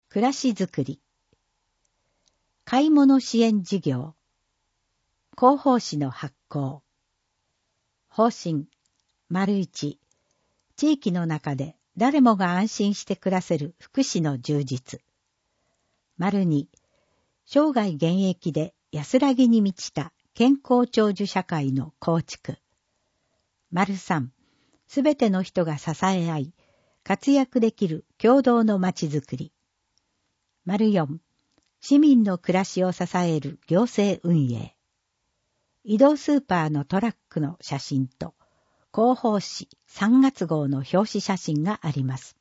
暮らしづくり。買い物支援事業。広報誌の発行。方針。1、地域の中で誰もが安心して暮らせる福祉の充実。2、生涯現役で安らぎに満ちた健康長寿社会の構築。3、すべての人が支え合い、活躍できる共同のまちづくり。4、市民の暮らしを支える行政運営。移動スーパーのトラックの写真と、広報誌3月号の表紙写真があります。